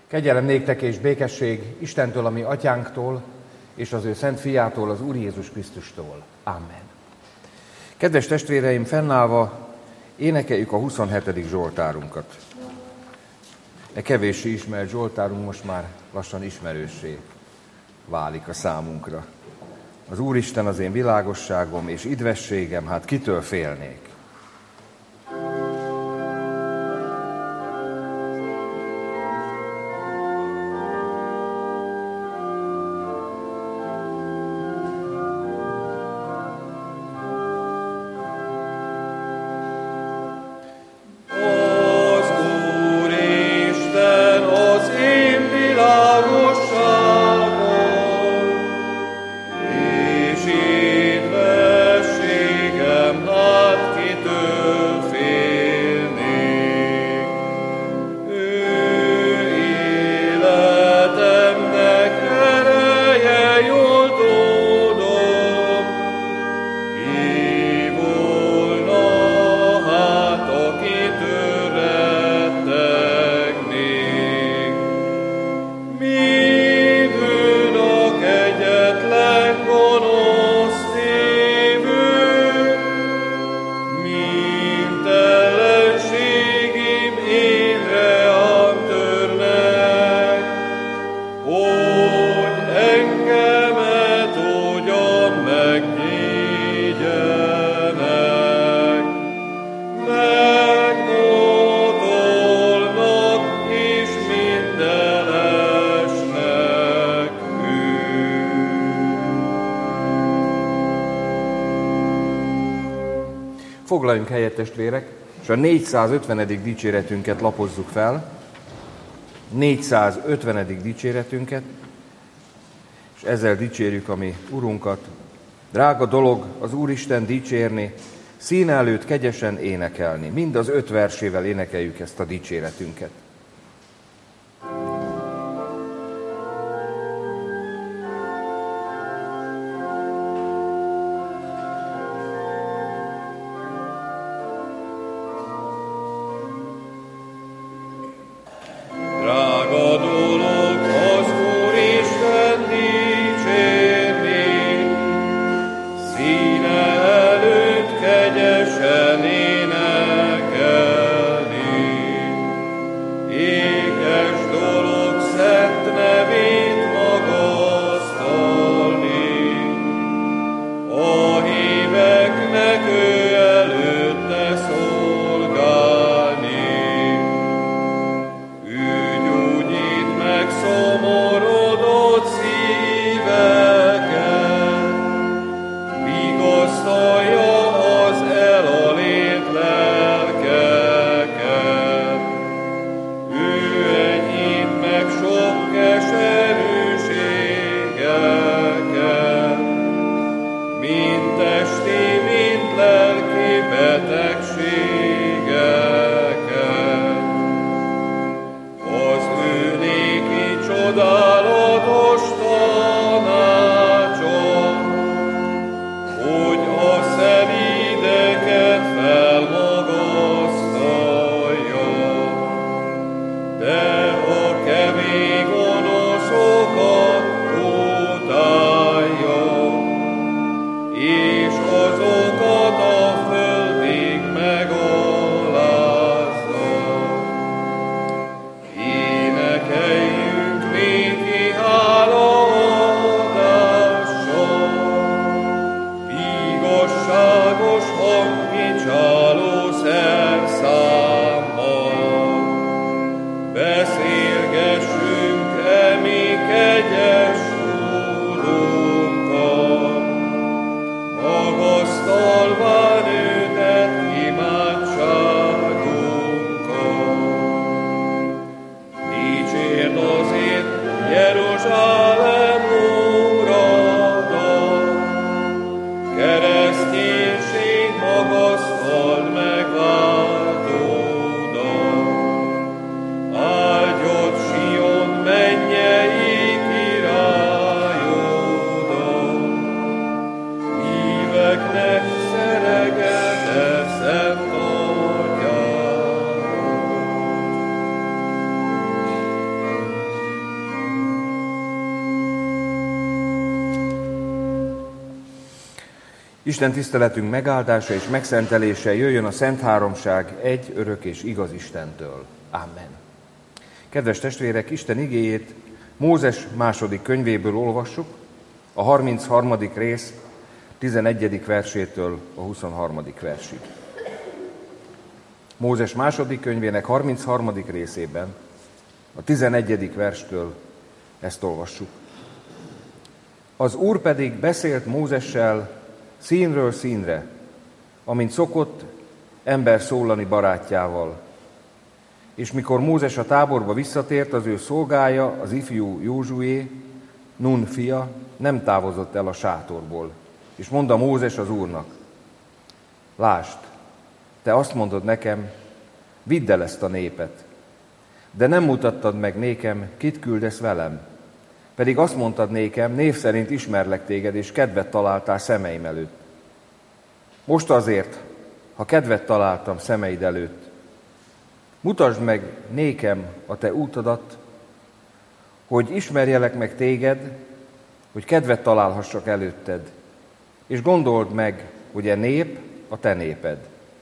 Kegyelem néktek és békesség Istentől, a mi atyánktól, és az ő szent fiától, az Úr Jézus Krisztustól. Amen. Kedves testvéreim, fennállva énekeljük a 27. Zsoltárunkat. E kevéssé ismert Zsoltárunk most már lassan ismerőssé válik a számunkra. Az Úristen az én világosságom és idvességem, hát kitől félnék? Foglaljunk helyet, testvérek, és a 450. dicséretünket lapozzuk fel. 450. dicséretünket, és ezzel dicsérjük a mi Urunkat. Drága dolog az Úristen dicsérni, színe előtt kegyesen énekelni. Mind az 5 versével énekeljük ezt a dicséretünket. Isten tiszteletünk megáldása és megszentelése jöjjön a Szent Háromság egy örök és igaz Istentől. Amen. Kedves testvérek, Isten igéjét Mózes második könyvéből olvassuk, a 33. rész 11. versétől a 23. versig. Mózes második könyvének 33. részében, a 11. verstől ezt olvassuk. Az Úr pedig beszélt Mózessel színről színre, amint szokott ember szólani barátjával. És mikor Mózes a táborba visszatért, az ő szolgája, az ifjú Józsué, Nun fia, nem távozott el a sátorból. És mondta Mózes az Úrnak: lásd, te azt mondod nekem, vidd el ezt a népet, de nem mutattad meg nékem, kit küldesz velem. Pedig azt mondtad nékem, név szerint ismerlek téged, és kedvet találtál szemeim előtt. Most azért, ha kedvet találtam szemeid előtt, mutasd meg nékem a te útodat, hogy ismerjelek meg téged, hogy kedvet találhassak előtted, és gondold meg, hogy e nép a te néped.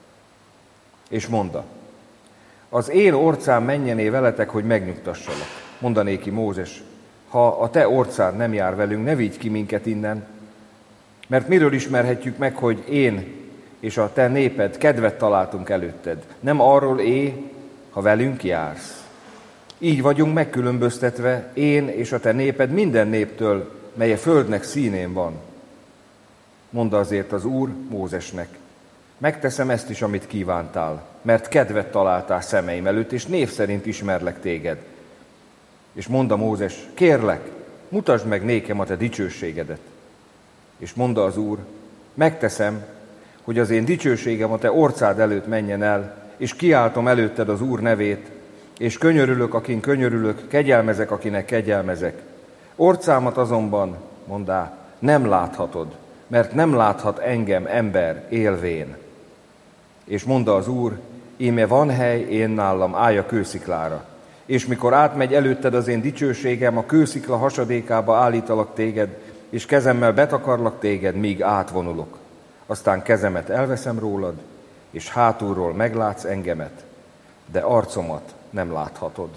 És mondta: az én orcám menjené veletek, hogy megnyugtassalak. Mondanéki Mózes: ha a te orcád nem jár velünk, ne vigy ki minket innen, mert miről ismerhetjük meg, hogy én és a te néped kedvet találtunk előtted? Nem arról ha velünk jársz. Így vagyunk megkülönböztetve, én és a te néped minden néptől, mely a földnek színén van. Mondta azért az Úr Mózesnek: megteszem ezt is, amit kívántál, mert kedvet találtál szemeim előtt, és név szerint ismerlek téged. És mondta Mózes: kérlek, mutasd meg nékem a te dicsőségedet. És mondta az Úr: megteszem, hogy az én dicsőségem a te orcád előtt menjen el, és kiáltom előtted az Úr nevét, és könyörülök, akin könyörülök, kegyelmezek, akinek kegyelmezek. Orcámat azonban, mondá, nem láthatod, mert nem láthat engem ember élvén. És mondta az Úr: íme van hely én nálam, állj a kősziklára. És mikor átmegy előtted az én dicsőségem, a kőszikla hasadékába állítalak téged, és kezemmel betakarlak téged, míg átvonulok. Aztán kezemet elveszem rólad, és hátulról meglátsz engemet, de arcomat nem láthatod.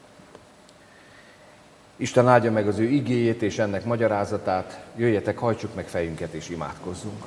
Isten áldja meg az ő igéjét és ennek magyarázatát. Jöjjetek, hajtsuk meg fejünket és imádkozzunk.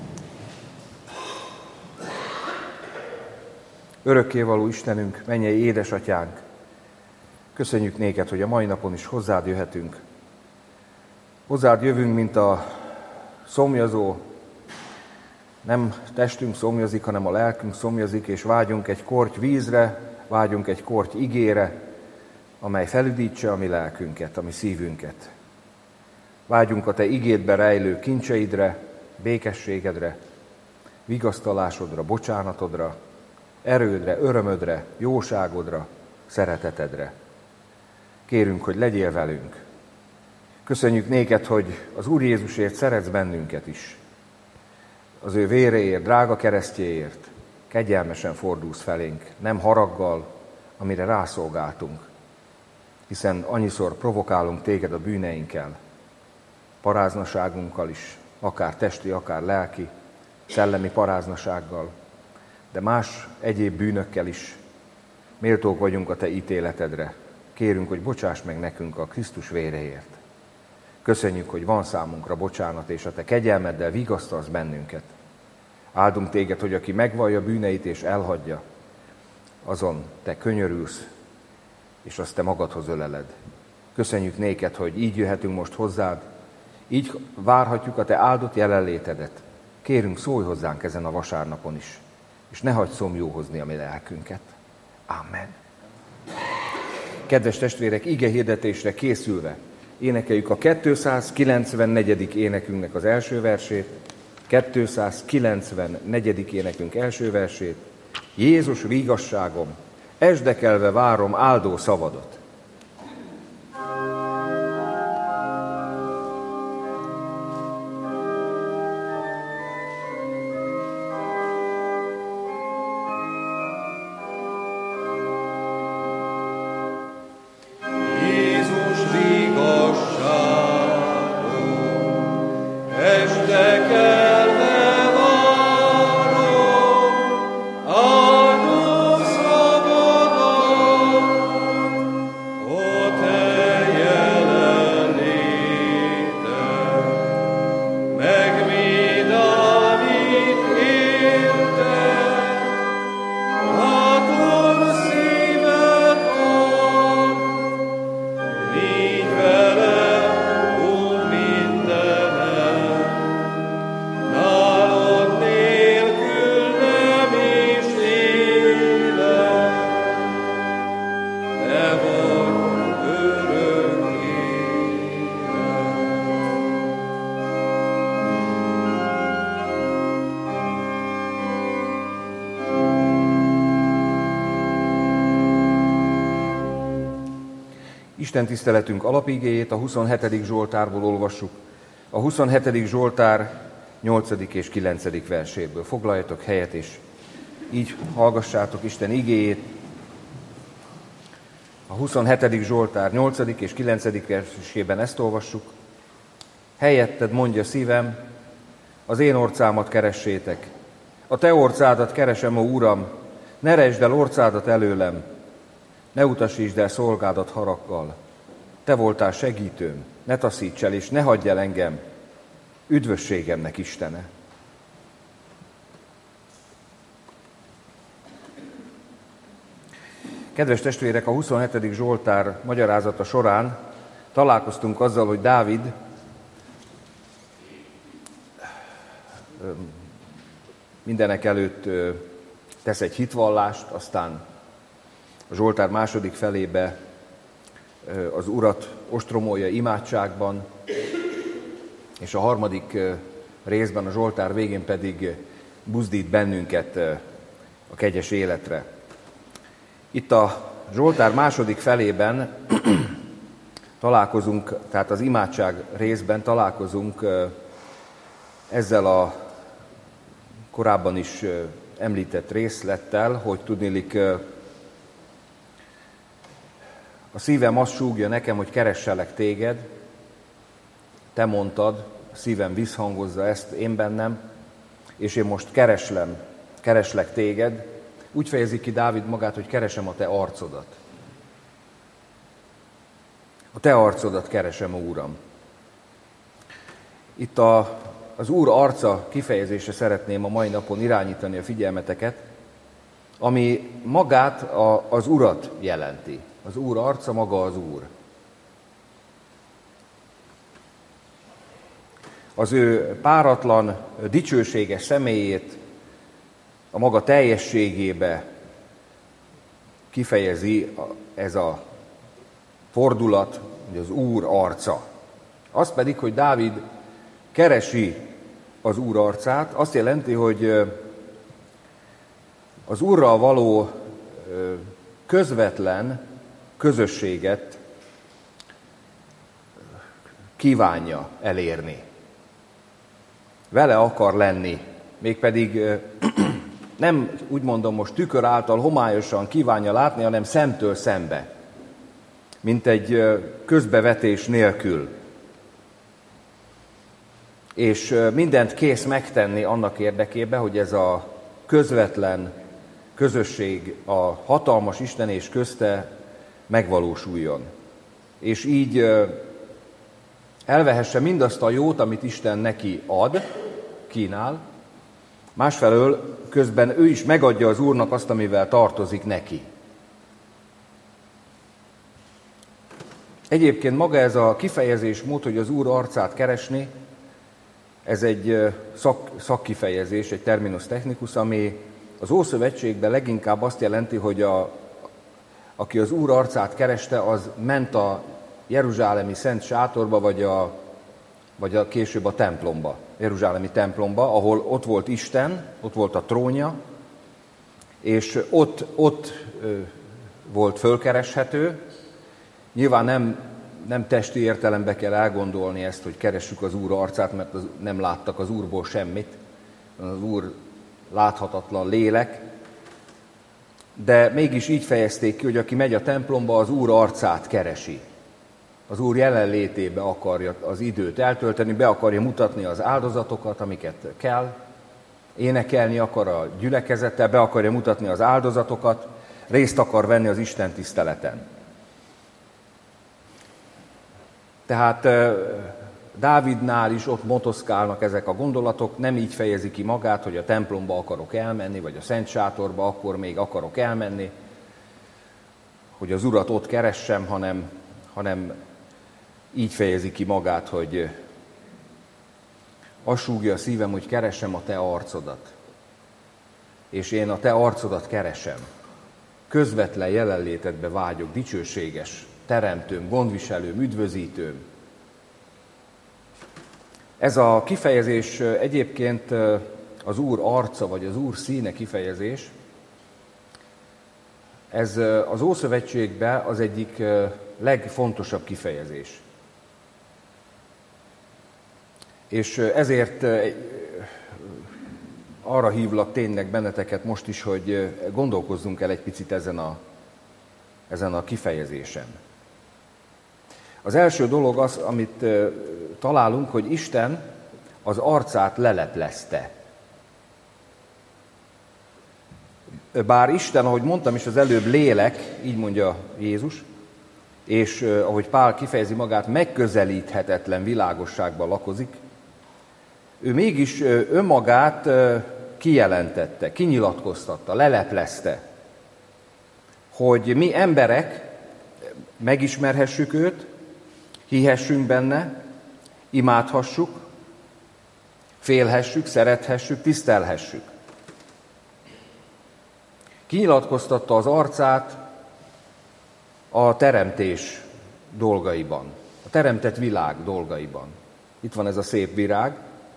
Örökkévaló Istenünk, mennyei édesatyánk, köszönjük néked, hogy a mai napon is hozzád jöhetünk. Hozzád jövünk, mint a szomjazó. Nem testünk szomjazik, hanem a lelkünk szomjazik, és vágyunk egy korty vízre, vágyunk egy korty igére, amely felüdítse a mi lelkünket, a mi szívünket. Vágyunk a te igédbe rejlő kincseidre, békességedre, vigasztalásodra, bocsánatodra, erődre, örömödre, jóságodra, szeretetedre. Kérünk, hogy legyél velünk. Köszönjük néked, hogy az Úr Jézusért szeretsz bennünket is. Az ő véréért, drága keresztjéért kegyelmesen fordulsz felénk, nem haraggal, amire rászolgáltunk, hiszen annyiszor provokálunk téged a bűneinkkel, paráznaságunkkal is, akár testi, akár lelki, szellemi paráznasággal, de más egyéb bűnökkel is méltók vagyunk a te ítéletedre. Kérünk, hogy bocsáss meg nekünk a Krisztus véréért. Köszönjük, hogy van számunkra bocsánat, és a te kegyelmeddel vigasztalsz bennünket. Áldunk téged, hogy aki megvallja bűneit és elhagyja, azon te könyörülsz, és azt te magadhoz öleled. Köszönjük néked, hogy így jöhetünk most hozzád, így várhatjuk a te áldott jelenlétedet. Kérünk, szólj hozzánk ezen a vasárnapon is, és ne hagyd szomjú hozni a mi lelkünket. Amen. Kedves testvérek, ige hirdetésre készülve énekeljük a 294. énekünknek az első versét, 294. énekünk első versét. Jézus vígasságom, esdekelve várom áldó szavadat. Esdekelve Isten tiszteletünk alapigéjét a 27. Zsoltárból olvassuk, a 27. Zsoltár 8. és 9. verséből. Foglaljatok helyet, és így hallgassátok Isten igéjét. A 27. Zsoltár 8. és 9. versében ezt olvassuk. Helyetted, mondja szívem, az én orcámat keressétek. A te orcádat keresem, ó Uram, ne resd el orcádat előlem, ne utasítsd el szolgádat haraggal. Te voltál segítőm, ne taszíts el, és ne hagyj el engem, üdvösségemnek Istene. Kedves testvérek, a 27. Zsoltár magyarázata során találkoztunk azzal, hogy Dávid mindenek előtt tesz egy hitvallást, aztán a Zsoltár második felébe az Urat ostromolja imádságban, és a harmadik részben, a Zsoltár végén pedig buzdít bennünket a kegyes életre. Itt a Zsoltár második felében találkozunk, tehát az imádság részben találkozunk ezzel a korábban is említett részlettel, hogy tudniillik a szívem azt súgja nekem, hogy keresselek téged, te mondtad, a szívem visszhangozza ezt én bennem, és én most kereslek téged. Úgy fejezi ki Dávid magát, hogy keresem a te arcodat. A te arcodat keresem, ó Uram. Itt az Úr arca kifejezésre szeretném a mai napon irányítani a figyelmeteket, ami magát az Urat jelenti. Az Úr arca maga az Úr. Az ő páratlan, dicsőséges személyét a maga teljességébe kifejezi ez a fordulat, hogy az Úr arca. Az pedig, hogy Dávid keresi az Úr arcát, azt jelenti, hogy az Úrral való közvetlen közösséget kívánja elérni. Vele akar lenni, mégpedig nem, úgy mondom most, tükör által homályosan kívánja látni, hanem szemtől szembe, mint egy közbevetés nélkül. És mindent kész megtenni annak érdekében, hogy ez a közvetlen közösség a hatalmas Isten és közte megvalósuljon. És így elvehesse mindazt a jót, amit Isten neki ad, kínál, másfelől közben ő is megadja az Úrnak azt, amivel tartozik neki. Egyébként maga ez a kifejezésmód, hogy az Úr arcát keresni, ez egy szakkifejezés, egy terminus technicus, ami az Ószövetségben leginkább azt jelenti, hogy aki az Úr arcát kereste, az ment a jeruzsálemi szent sátorba, vagy később a templomba, jeruzsálemi templomba, ahol ott volt Isten, ott volt a trónja, és ott volt fölkereshető. Nyilván nem testi értelembe kell elgondolni ezt, hogy keressük az Úr arcát, mert nem láttak az Úrból semmit. Az Úr láthatatlan lélek, de mégis így fejezték ki, hogy aki megy a templomba, az Úr arcát keresi. Az Úr jelenlétébe akarja az időt eltölteni, be akarja mutatni az áldozatokat, amiket kell, énekelni akar a gyülekezettel, be akarja mutatni az áldozatokat, részt akar venni az Isten tiszteleten. Tehát Dávidnál is ott motoszkálnak ezek a gondolatok, nem így fejezi ki magát, hogy a templomba akarok elmenni, vagy a szent sátorba akkor még akarok elmenni, hogy az Urat ott keressem, hanem így fejezi ki magát, hogy azt súgja a szívem, hogy keresem a te arcodat. És én a te arcodat keresem. Közvetlen jelenlétedbe vágyok, dicsőséges teremtőm, gondviselőm, üdvözítőm. Ez a kifejezés egyébként az Úr arca, vagy az Úr színe kifejezés. Ez az Ószövetségben az egyik legfontosabb kifejezés. És ezért arra hívlak tényleg benneteket most is, hogy gondolkozzunk el egy picit ezen a kifejezésen. Az első dolog az, amit találunk, hogy Isten az arcát leleplezte. Bár Isten, ahogy mondtam is az előbb, lélek, így mondja Jézus, és ahogy Pál kifejezi magát, megközelíthetetlen világosságban lakozik, ő mégis önmagát kijelentette, kinyilatkoztatta, leleplezte, hogy mi emberek megismerhessük őt, hihessünk benne, imádhassuk, félhessük, szerethessük, tisztelhessük. Kinyilatkoztatta az arcát a teremtés dolgaiban, a teremtett világ dolgaiban. Itt van ez a szép virág.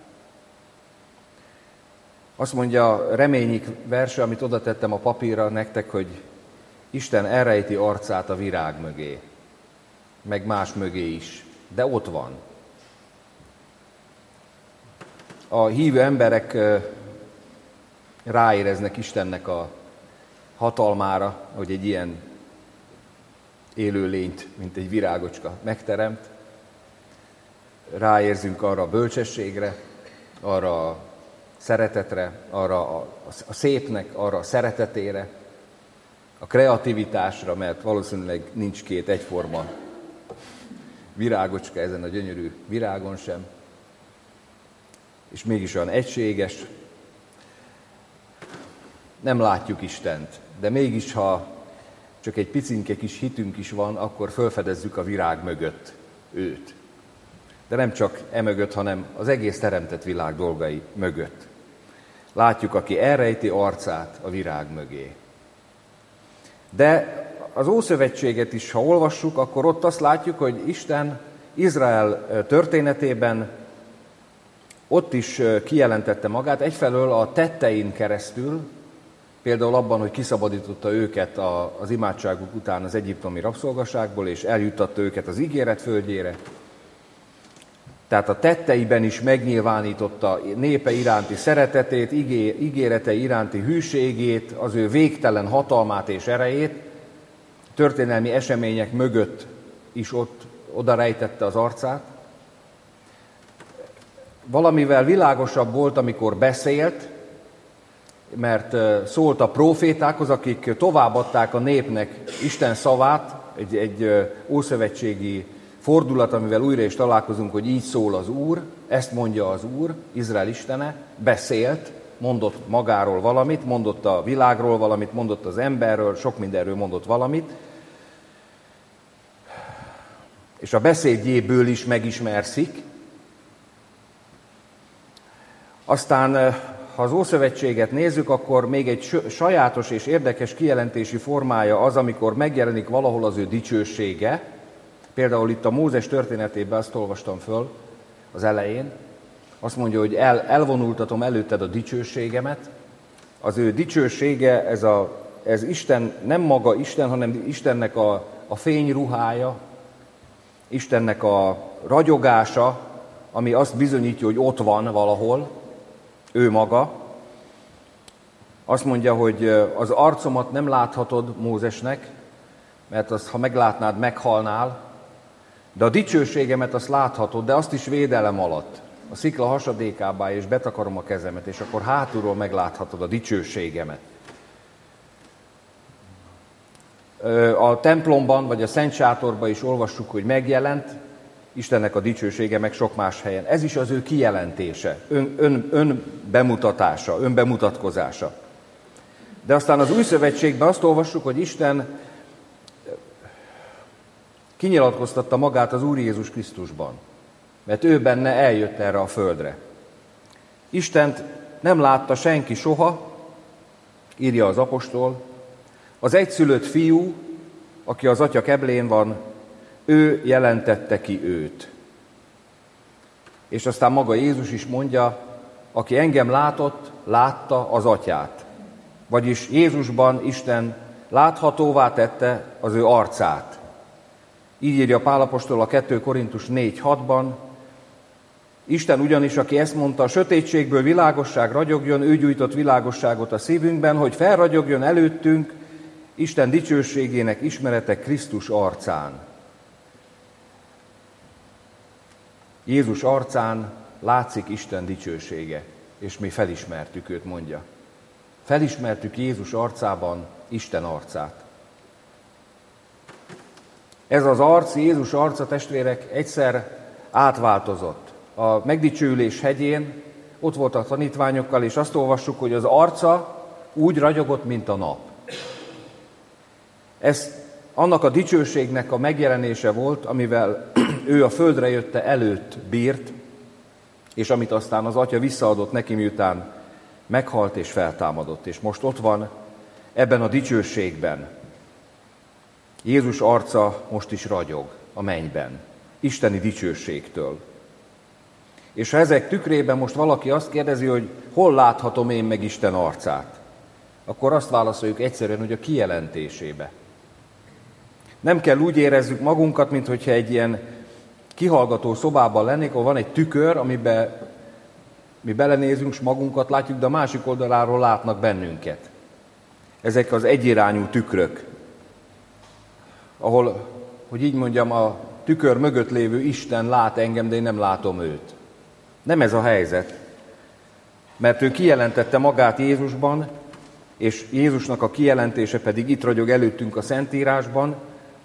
Azt mondja Reményik verse, amit oda tettem a papírra nektek, hogy Isten elrejti arcát a virág mögé, meg más mögé is, de ott van. A hívő emberek ráéreznek Istennek a hatalmára, hogy egy ilyen élő lényt, mint egy virágocska megteremt. Ráérzünk arra a bölcsességre, arra a szeretetre, arra a szépnek, arra a szeretetére, a kreativitásra, mert valószínűleg nincs két egyforma virágocska ezen a gyönyörű virágon sem, és mégis olyan egységes. Nem látjuk Istent, de mégis, ha csak egy picinke kis hitünk is van, akkor felfedezzük a virág mögött őt. De nem csak emögött, hanem az egész teremtett világ dolgai mögött. Látjuk, aki elrejti arcát a virág mögé. De az Ószövetséget is, ha olvassuk, akkor ott azt látjuk, hogy Isten Izrael történetében ott is kijelentette magát, egyfelől a tettein keresztül, például abban, hogy kiszabadította őket az imádságuk után az egyiptomi rabszolgaságból, és eljuttatta őket az ígéret földjére. Tehát a tetteiben is megnyilvánította népe iránti szeretetét, ígérete iránti hűségét, az ő végtelen hatalmát és erejét, történelmi események mögött is oda rejtette az arcát. Valamivel világosabb volt, amikor beszélt, mert szólt a prófétákhoz, akik továbbadták a népnek Isten szavát, egy ószövetségi fordulat, amivel újra is találkozunk, hogy így szól az Úr, ezt mondja az Úr, Izrael istene, beszélt, mondott magáról valamit, mondott a világról valamit, mondott az emberről, sok mindenről mondott valamit, és a beszédjéből is megismerszik. Aztán, ha az Ószövetséget nézzük, akkor még egy sajátos és érdekes kijelentési formája az, amikor megjelenik valahol az ő dicsősége. Például itt a Mózes történetében azt olvastam föl az elején. Azt mondja, hogy elvonultatom előtted a dicsőségemet. Az ő dicsősége, ez Isten, nem maga Isten, hanem Istennek a fényruhája, Istennek a ragyogása, ami azt bizonyítja, hogy ott van valahol, ő maga. Azt mondja, hogy az arcomat nem láthatod Mózesnek, mert azt, ha meglátnád, meghalnál, de a dicsőségemet azt láthatod, de azt is védelem alatt, a szikla hasadékába, és betakarom a kezemet, és akkor hátulról megláthatod a dicsőségemet. A templomban, vagy a Szent Sátorban is olvassuk, hogy megjelent Istennek a dicsősége, meg sok más helyen. Ez is az ő kijelentése, önbemutatása, önbemutatkozása. De aztán az Új Szövetségben azt olvassuk, hogy Isten kinyilatkoztatta magát az Úr Jézus Krisztusban, mert ő benne eljött erre a földre. Istent nem látta senki soha, írja az apostol, az egyszülött fiú, aki az atya keblén van, ő jelentette ki őt. És aztán maga Jézus is mondja, aki engem látott, látta az atyát. Vagyis Jézusban Isten láthatóvá tette az ő arcát. Így írja Pál apostol a 2 Korintus 4:6-ban, Isten ugyanis, aki ezt mondta, a sötétségből világosság ragyogjon, ő gyújtott világosságot a szívünkben, hogy felragyogjon előttünk Isten dicsőségének ismerete Krisztus arcán. Jézus arcán látszik Isten dicsősége, és mi felismertük őt, mondja. Felismertük Jézus arcában Isten arcát. Ez az arc, Jézus arca, testvérek, egyszer átváltozott. A megdicsőülés hegyén ott volt a tanítványokkal, és azt olvassuk, hogy az arca úgy ragyogott, mint a nap. Ez annak a dicsőségnek a megjelenése volt, amivel ő a földre jötte előtt bírt, és amit aztán az Atya visszaadott neki, miután meghalt és feltámadott. És most ott van ebben a dicsőségben. Jézus arca most is ragyog a mennyben, isteni dicsőségtől. És ha ezek tükrében most valaki azt kérdezi, hogy hol láthatom én meg Isten arcát, akkor azt válaszoljuk egyszerűen, hogy a kijelentésébe. Nem kell úgy érezzük magunkat, mintha egy ilyen kihallgató szobában lennék, ahol van egy tükör, amiben mi belenézünk, és magunkat látjuk, de a másik oldaláról látnak bennünket. Ezek az egyirányú tükrök, ahol, hogy így mondjam, a tükör mögött lévő Isten lát engem, de én nem látom őt. Nem ez a helyzet, mert ő kijelentette magát Jézusban, és Jézusnak a kijelentése pedig itt ragyog előttünk a Szentírásban,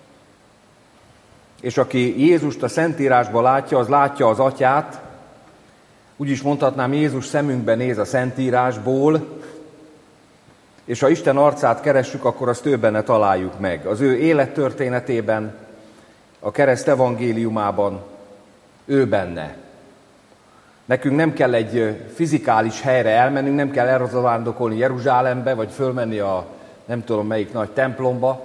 és aki Jézust a Szentírásban látja, az látja az Atyát, úgy is mondhatnám, Jézus szemünkben néz a Szentírásból, és ha Isten arcát keressük, akkor azt ő benne találjuk meg. Az ő élettörténetében, a kereszt evangéliumában, ő benne. Nekünk nem kell egy fizikális helyre elmennünk, nem kell elrozavándokolni Jeruzsálembe, vagy fölmenni a nem tudom melyik nagy templomba,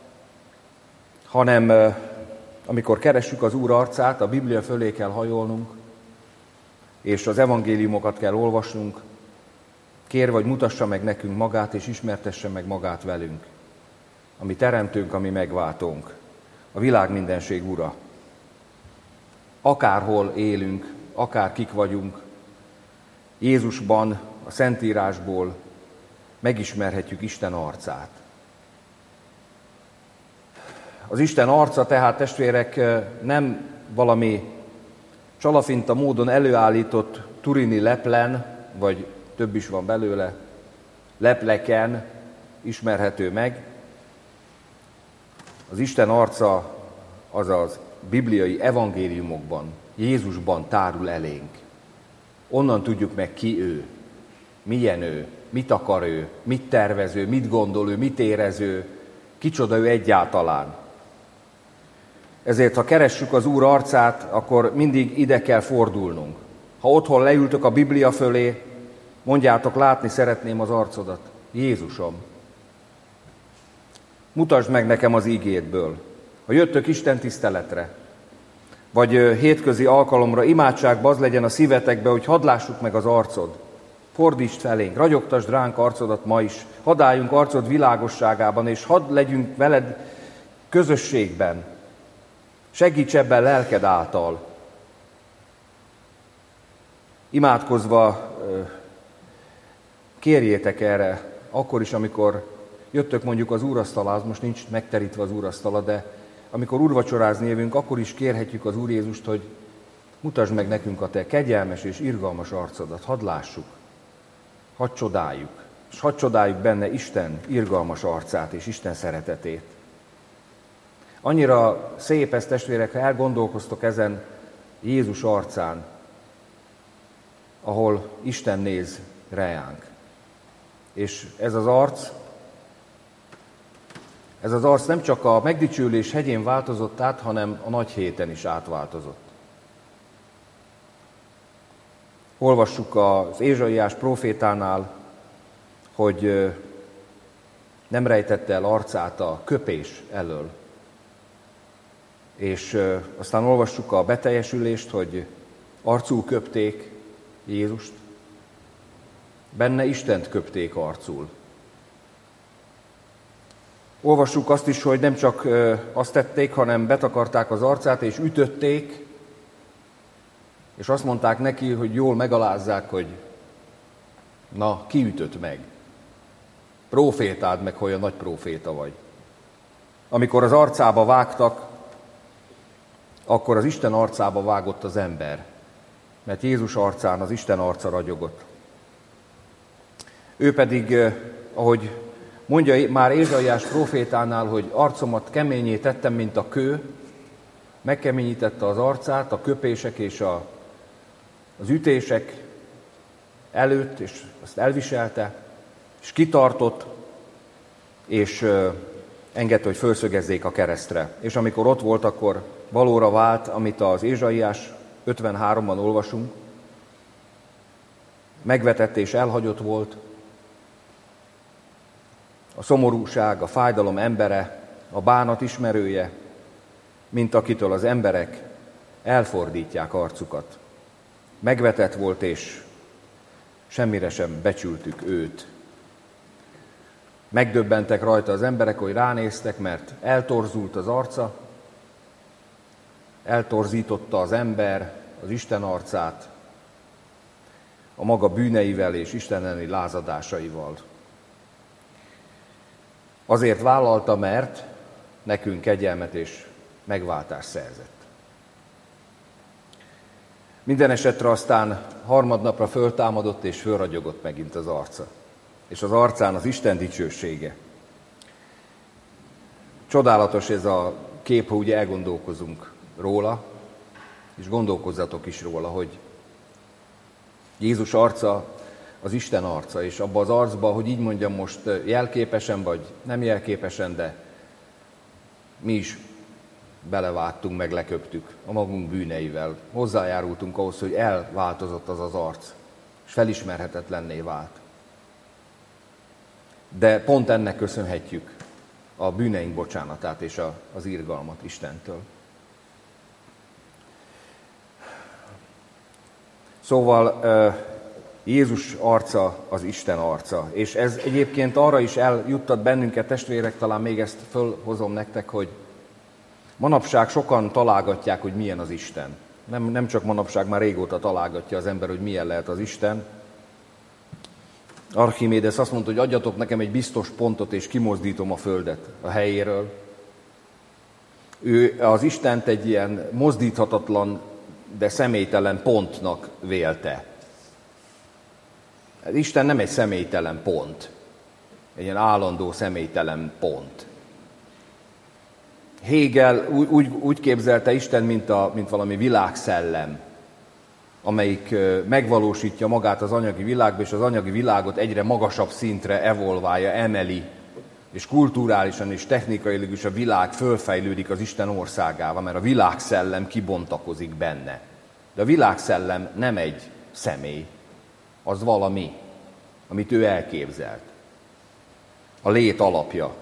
hanem amikor keressük az Úr arcát, a Biblia fölé kell hajolnunk, és az evangéliumokat kell olvasnunk, kérve, hogy mutassa meg nekünk magát, és ismertesse meg magát velünk. A mi teremtőnk, a mi megváltónk, a világ mindenség Ura. Akárhol élünk, akár kik vagyunk, Jézusban, a Szentírásból megismerhetjük Isten arcát. Az Isten arca tehát, testvérek, nem valami csalafinta módon előállított turini leplen, vagy több is van belőle, lepleken ismerhető meg. Az Isten arca az az bibliai evangéliumokban, Jézusban tárul elénk. Onnan tudjuk meg, ki ő, milyen ő, mit akar ő, mit tervez ő, mit gondol ő, mit érez ő, kicsoda ő egyáltalán. Ezért, ha keressük az Úr arcát, akkor mindig ide kell fordulnunk. Ha otthon leültök a Biblia fölé, mondjátok, látni szeretném az arcodat. Jézusom, mutasd meg nekem az ígédből. Ha jöttök Isten tiszteletre, vagy hétközi alkalomra, imádságba az legyen a szívetekbe, hogy hadd lássuk meg az arcod. Fordítsd felénk, ragyogtasd ránk arcodat ma is, hadd álljunk arcod világosságában, és hadd legyünk veled közösségben. Segíts ebben lelked által. Imádkozva kérjétek erre, akkor is, amikor jöttök mondjuk az úrasztalához, most nincs megterítve az úrasztala, de amikor úrvacsorázni jövünk, akkor is kérhetjük az Úr Jézust, hogy mutasd meg nekünk a te kegyelmes és irgalmas arcodat, hadd lássuk, hadd csodáljuk, és hadd csodáljuk benne Isten irgalmas arcát és Isten szeretetét. Annyira szép ez, testvérek, ha elgondolkoztok ezen Jézus arcán, ahol Isten néz reánk. És ez az arc nem csak a megdicsőülés hegyén változott át, hanem a nagy héten is átváltozott. Olvassuk az Ézsaiás prófétánál, hogy nem rejtette el arcát a köpés elől. És aztán olvassuk a beteljesülést, hogy arcul köpték Jézust, benne Istent köpték arcul. Olvassuk azt is, hogy nem csak azt tették, hanem betakarták az arcát, és ütötték, és azt mondták neki, hogy jól megalázzák, hogy na, ki ütött meg? Prófétád meg, hogy a nagy próféta vagy. Amikor az arcába vágtak, akkor az Isten arcába vágott az ember, mert Jézus arcán az Isten arca ragyogott. Ő pedig, ahogy mondja már Ézsaiás prófétánál, hogy arcomat keményé tettem, mint a kő, megkeményítette az arcát a köpések és az ütések előtt, és azt elviselte, és kitartott, és engedte, hogy fölszögezzék a keresztre. És amikor ott volt, akkor valóra vált, amit az Ézsaiás 53-ban olvasunk, megvetett és elhagyott volt, a szomorúság, a fájdalom embere, a bánat ismerője, mint akitől az emberek elfordítják arcukat. Megvetett volt, és semmire sem becsültük őt. Megdöbbentek rajta az emberek, hogy ránéztek, mert eltorzult az arca, eltorzította az ember az Isten arcát a maga bűneivel és Isten elleni lázadásaival. Azért vállalta, mert nekünk kegyelmet és megváltást szerzett. Minden esetre aztán harmadnapra föltámadott és fölragyogott megint az arca. És az arcán az Isten dicsősége. Csodálatos ez a kép, ha úgy elgondolkozunk róla, és gondolkozzatok is róla, hogy Jézus arca az Isten arca, és abba az arcba, hogy így mondjam most jelképesen, vagy nem jelképesen, de mi is belevágtunk, meg leköptük a magunk bűneivel. Hozzájárultunk ahhoz, hogy elváltozott az az arc, és felismerhetetlenné vált. De pont ennek köszönhetjük a bűneink bocsánatát és az irgalmat Istentől. Szóval Jézus arca az Isten arca, és ez egyébként arra is eljuttat bennünket, testvérek, talán még ezt fölhozom nektek, hogy manapság sokan találgatják, hogy milyen az Isten. Nem csak manapság, már régóta találgatja az ember, hogy milyen lehet az Isten. Archimédes azt mondta, hogy adjatok nekem egy biztos pontot, és kimozdítom a földet a helyéről. Ő az Istent egy ilyen mozdíthatatlan, de személytelen pontnak vélte. Az Isten nem egy személytelen pont, egy ilyen állandó személytelen pont. Hegel úgy képzelte Isten, mint valami világszellem, amelyik megvalósítja magát az anyagi világba, és az anyagi világot egyre magasabb szintre evolválja, emeli, és kulturálisan és technikailag is a világ fölfejlődik az Isten országába, mert a világszellem kibontakozik benne. De a világszellem nem egy személy, az valami, amit ő elképzelt. A lét alapja.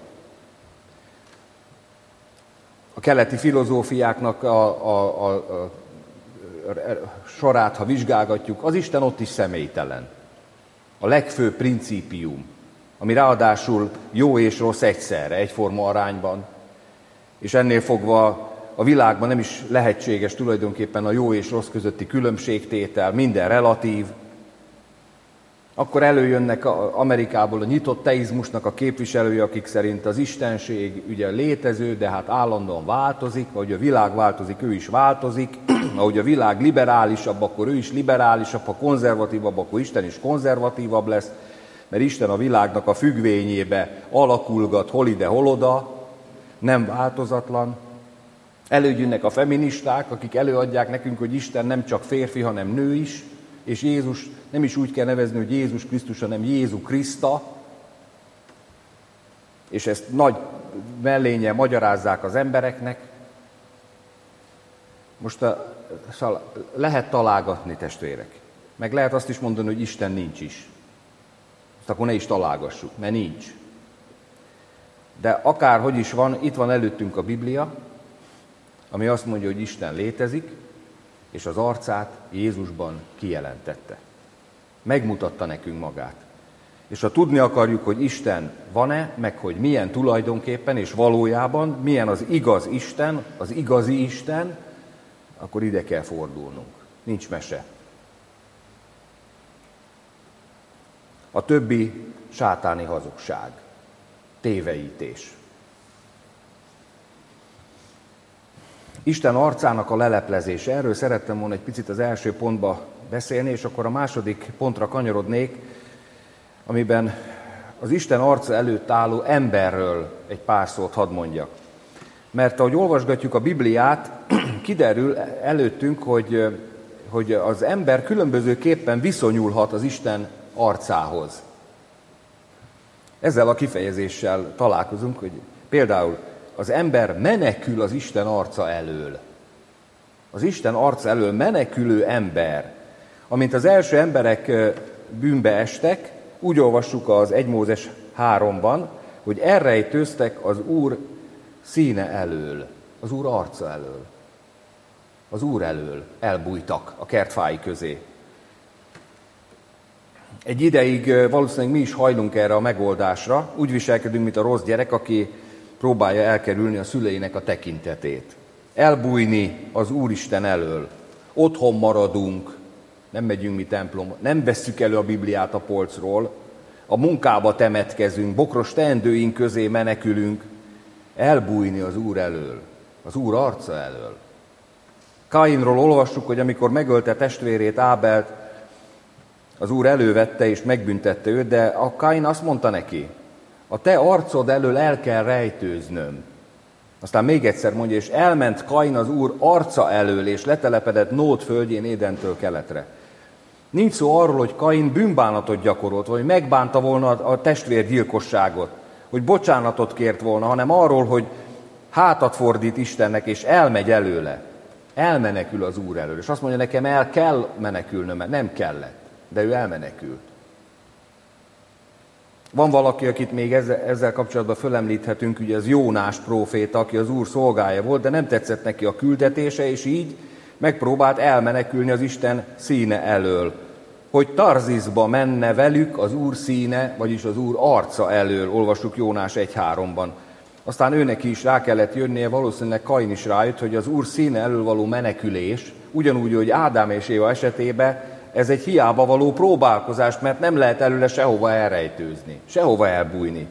A keleti filozófiáknak a sorát, ha vizsgálgatjuk, az Isten ott is személytelen. A legfőbb principium, ami ráadásul jó és rossz egyszerre, egyforma arányban, és ennél fogva a világban nem is lehetséges tulajdonképpen a jó és rossz közötti különbségtétel, minden relatív. Akkor előjönnek Amerikából a nyitott teizmusnak a képviselői, akik szerint az istenség ugye létező, de hát állandóan változik, ahogy a világ változik, ő is változik, ahogy a világ liberálisabb, akkor ő is liberálisabb, ha konzervatívabb, akkor Isten is konzervatívabb lesz, mert Isten a világnak a függvényébe alakulgat hol ide, hol oda, nem változatlan. Előjönnek a feministák, akik előadják nekünk, hogy Isten nem csak férfi, hanem nő is, és Jézus nem is úgy kell nevezni, hogy Jézus Krisztus, hanem Jézu Kriszta, és ezt nagy mellénye magyarázzák az embereknek. Most lehet találgatni, testvérek, meg lehet azt is mondani, hogy Isten nincs is. Azt akkor ne is találgassuk, mert nincs. De akárhogy is van, itt van előttünk a Biblia, ami azt mondja, hogy Isten létezik, és az arcát Jézusban kijelentette. Megmutatta nekünk magát. És ha tudni akarjuk, hogy Isten van-e, meg hogy milyen tulajdonképpen és valójában, milyen az igaz Isten, az igazi Isten, akkor ide kell fordulnunk. Nincs mese. A többi sátáni hazugság, téveítés. Isten arcának a leleplezése. Erről szerettem volna egy picit az első pontba beszélni, és akkor a második pontra kanyarodnék, amiben az Isten arca előtt álló emberről egy pár szót hadd mondjak. Mert ahogy olvasgatjuk a Bibliát, kiderül előttünk, hogy az ember különbözőképpen viszonyulhat az Isten arcához. Ezzel a kifejezéssel találkozunk, hogy például az ember menekül az Isten arca elől. Az Isten arca elől menekülő ember. Amint az első emberek bűnbe estek, úgy olvassuk az 1 Mózes 3-ban, hogy elrejtőztek az Úr színe elől, az Úr arca elől. Az Úr elől elbújtak a kertfái közé. Egy ideig valószínűleg mi is hajlunk erre a megoldásra, úgy viselkedünk, mint a rossz gyerek, aki próbálja elkerülni a szüleinek a tekintetét. Elbújni az Úristen elől. Otthon maradunk, nem megyünk mi templomba, nem vesszük elő a Bibliát a polcról, a munkába temetkezünk, bokros teendőink közé menekülünk, elbújni az Úr elől, az Úr arca elől. Káinról olvassuk, hogy amikor megölte testvérét, Ábelt, az Úr elővette és megbüntette őt, de a Káin azt mondta neki, a te arcod elől el kell rejtőznöm. Aztán még egyszer mondja, és elment Káin az Úr arca elől, és letelepedett Nód földjén Édentől keletre. Nincs szó arról, hogy Káin bűnbánatot gyakorolt, vagy megbánta volna a testvérgyilkosságot, hogy bocsánatot kért volna, hanem arról, hogy hátat fordít Istennek, és elmegy előle. Elmenekül az Úr elől. És azt mondja nekem, el kell menekülnöm, mert nem kellett, de ő elmenekült. Van valaki, akit még ezzel kapcsolatban fölemlíthetünk, ugye az Jónás próféta, aki az Úr szolgája volt, de nem tetszett neki a küldetése, és így megpróbált elmenekülni az Isten színe elől. Hogy Tarziszba menne velük az Úr színe, vagyis az Úr arca elől, olvassuk Jónás 1:3-ban. Aztán őnek is rá kellett jönnie, valószínűleg Káin is rájött, hogy az Úr színe elől való menekülés, ugyanúgy, hogy Ádám és Éva esetében, ez egy hiába való próbálkozás, mert nem lehet előle sehova elrejtőzni, sehova elbújni.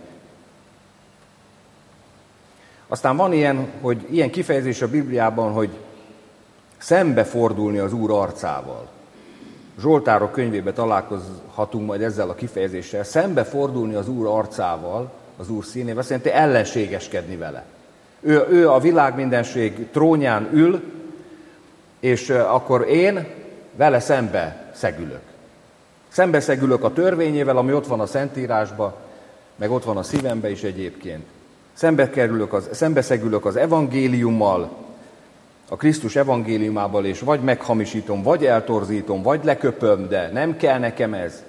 Aztán van ilyen kifejezés a Bibliában, hogy szembefordulni az Úr arcával. Zsoltárok könyvében találkozhatunk majd ezzel a kifejezéssel. Szembefordulni az Úr arcával, az Úr színével, azt jelenti ellenségeskedni vele. Ő a világ mindenség trónján ül, és akkor én vele szembe szegülök. Szembeszegülök a törvényével, ami ott van a Szentírásban, meg ott van a szívemben is egyébként. Szembeszegülök az evangéliummal, a Krisztus evangéliumával, és vagy meghamisítom, vagy eltorzítom, vagy leköpöm, de nem kell nekem ez.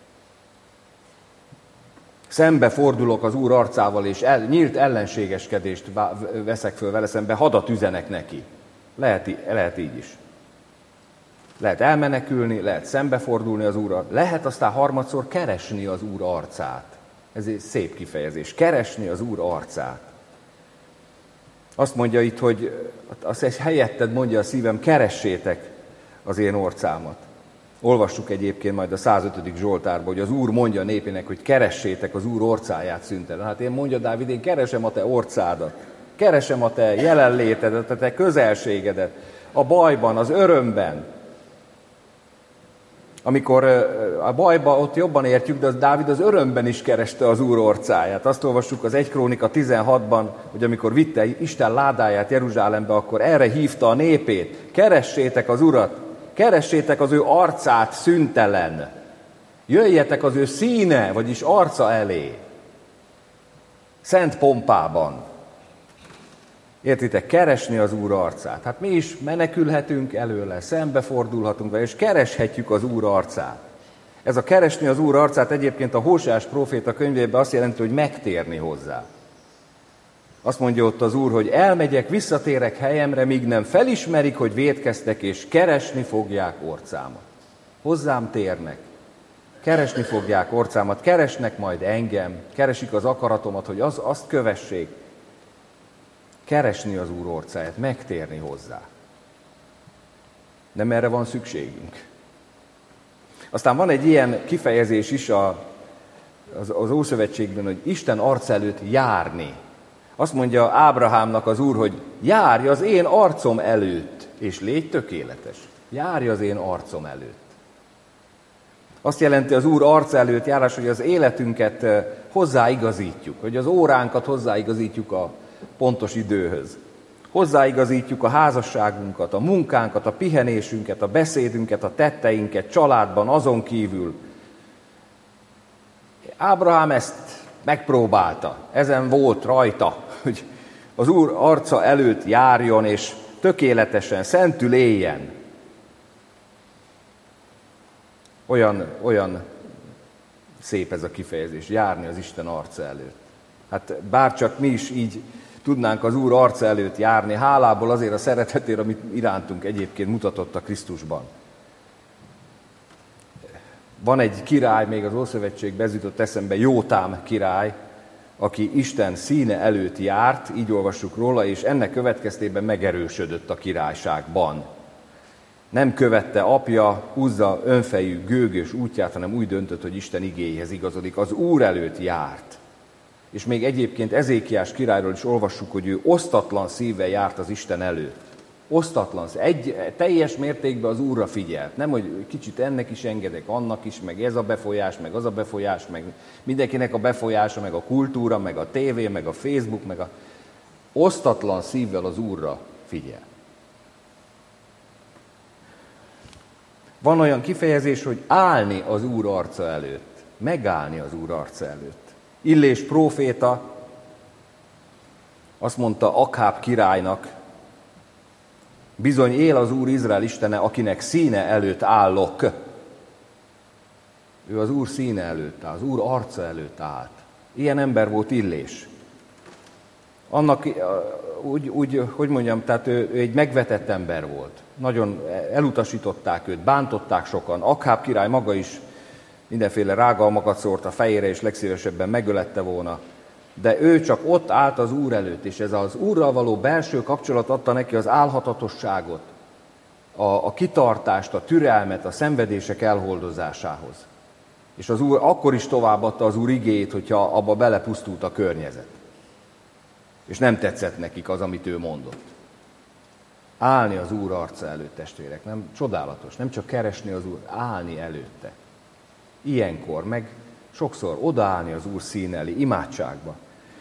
Szembefordulok az Úr arcával, és nyílt ellenségeskedést veszek föl vele szembe, hadat üzenek neki. Lehet így is. Lehet elmenekülni, lehet szembefordulni az Úrral, lehet aztán harmadszor keresni az Úr arcát. Ez egy szép kifejezés, keresni az Úr arcát. Azt mondja itt, hogy azt egy helyetted mondja a szívem, keressétek az én arcámat. Olvassuk egyébként majd a 105. Zsoltárban, hogy az Úr mondja a népének, hogy keressétek az Úr orcáját szüntelen. Hát én mondja Dávid, én keresem a te orcádat, keresem a te jelenlétedet, a te közelségedet, a bajban, az örömben. Amikor a bajban ott jobban értjük, de Dávid az örömben is kereste az Úr orcáját. Azt olvassuk az 1 Krónika 16-ban, hogy amikor vitte Isten ládáját Jeruzsálembe, akkor erre hívta a népét. Keressétek az Urat, keressétek az ő arcát szüntelen. Jöjjetek az ő színe, vagyis arca elé. Szent pompában. Értitek, keresni az Úr arcát. Hát mi is menekülhetünk előle, szembefordulhatunk vele, és kereshetjük az Úr arcát. Ez a keresni az Úr arcát egyébként a Hóseás próféta könyvében azt jelenti, hogy megtérni hozzá. Azt mondja ott az Úr, hogy elmegyek, visszatérek helyemre, míg nem felismerik, hogy vétkeztek, és keresni fogják orcámat. Hozzám térnek. keresni fogják orcámat, keresnek majd engem, keresik az akaratomat, hogy azt kövessék. Keresni az Úr orcáját, megtérni hozzá. Nem erre van szükségünk. Aztán van egy ilyen kifejezés is az Ószövetségben, hogy Isten arca előtt járni. Azt mondja Ábrahámnak az Úr, hogy járj az én arcom előtt, és légy tökéletes. Járj az én arcom előtt. Azt jelenti az Úr arca előtt járás, hogy az életünket hozzáigazítjuk, hogy az óránkat hozzáigazítjuk a pontos időhöz. Hozzáigazítjuk a házasságunkat, a munkánkat, a pihenésünket, a beszédünket, a tetteinket, családban, azon kívül. Ábrahám ezt megpróbálta, ezen volt rajta, hogy az Úr arca előtt járjon, és tökéletesen, szentül éljen. Olyan szép ez a kifejezés, járni az Isten arca előtt. Hát bárcsak mi is így tudnánk az Úr arca előtt járni, hálából azért a szeretetért, amit irántunk egyébként mutatott a Krisztusban. Van egy király, még az Ószövetségben ez jutott eszembe, Jótám király, aki Isten színe előtt járt, így olvassuk róla, és ennek következtében megerősödött a királyságban. Nem követte apja Uzza önfejű, gőgös útját, hanem úgy döntött, hogy Isten igéjéhez igazodik. Az Úr előtt járt. És még egyébként Ezékiás királyról is olvassuk, hogy ő osztatlan szívvel járt az Isten előtt. Osztatlan, teljes mértékben az Úrra figyelt. Nem, hogy kicsit ennek is engedek, annak is, meg ez a befolyás, meg az a befolyás, meg mindenkinek a befolyása, meg a kultúra, meg a tévé, meg a Facebook, meg a... Osztatlan szívvel az Úrra figyel. Van olyan kifejezés, hogy állni az Úr arca előtt. Megállni az Úr arca előtt. Illés próféta azt mondta Akháb királynak, bizony él az Úr Izrael Istene, akinek színe előtt állok. Ő az Úr színe előtt áll, az Úr arca előtt állt. Ilyen ember volt Illés. Annak tehát ő egy megvetett ember volt. Nagyon elutasították őt, bántották sokan. Akháb király maga is mindenféle rágalmakat szórt a fejére, és legszívesebben megölette volna. De ő csak ott állt az Úr előtt, és ez az Úrral való belső kapcsolat adta neki az álhatatosságot, a kitartást, a türelmet, a szenvedések elholdozásához. És az Úr akkor is továbbadta az Úr igéjét, hogyha abba belepusztult a környezet. És nem tetszett nekik az, amit ő mondott. Állni az Úr arca előtt, testvérek, nem csodálatos, nem csak keresni az Úr, állni előtte. Ilyenkor, meg sokszor odaállni az Úr színe elé, imádságba.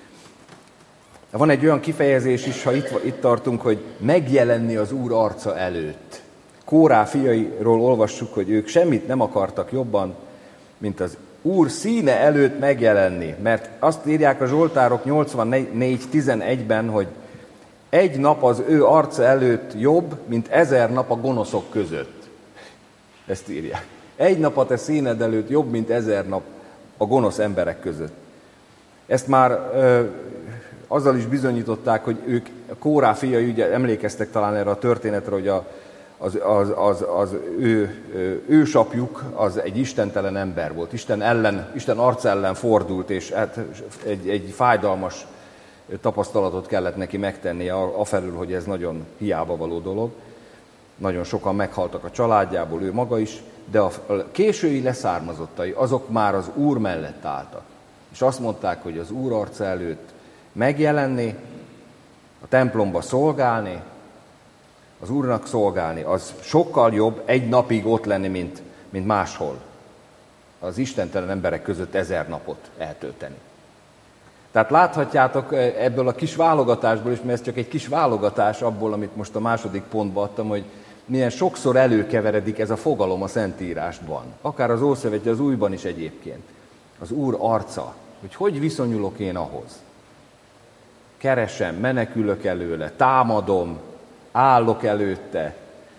Van egy olyan kifejezés is, ha itt tartunk, hogy megjelenni az Úr arca előtt. Kórá fiairól olvassuk, hogy ők semmit nem akartak jobban, mint az Úr színe előtt megjelenni. Mert azt írják a Zsoltárok 84:11-ben, hogy egy nap az ő arca előtt jobb, mint 1000 nap a gonoszok között. Ezt írják. Egy nap a te színed előtt jobb, mint 1000 nap a gonosz emberek között. Ezt már azzal is bizonyították, hogy ők, a Kórá fiai, ugye emlékeztek talán erre a történetre, hogy az ő ősapjuk az egy istentelen ember volt. Isten arca ellen fordult, és hát egy fájdalmas tapasztalatot kellett neki megtennie afelől, hogy ez nagyon hiába való dolog. Nagyon sokan meghaltak a családjából, ő maga is, de a késői leszármazottai, azok már az Úr mellett álltak. És azt mondták, hogy az Úr arca előtt megjelenni, a templomba szolgálni, az Úrnak szolgálni, az sokkal jobb egy napig ott lenni, mint máshol. Az istentelen emberek között 1000 napot eltölteni. Tehát láthatjátok ebből a kis válogatásból is, mert ez csak egy kis válogatás abból, amit most a második pontba adtam, hogy milyen sokszor előkeveredik ez a fogalom a Szentírásban. Akár az Ószövetben, az Újban is egyébként. Az Úr arca, hogy viszonyulok én ahhoz. Keresem, menekülök előle, támadom, állok előtte,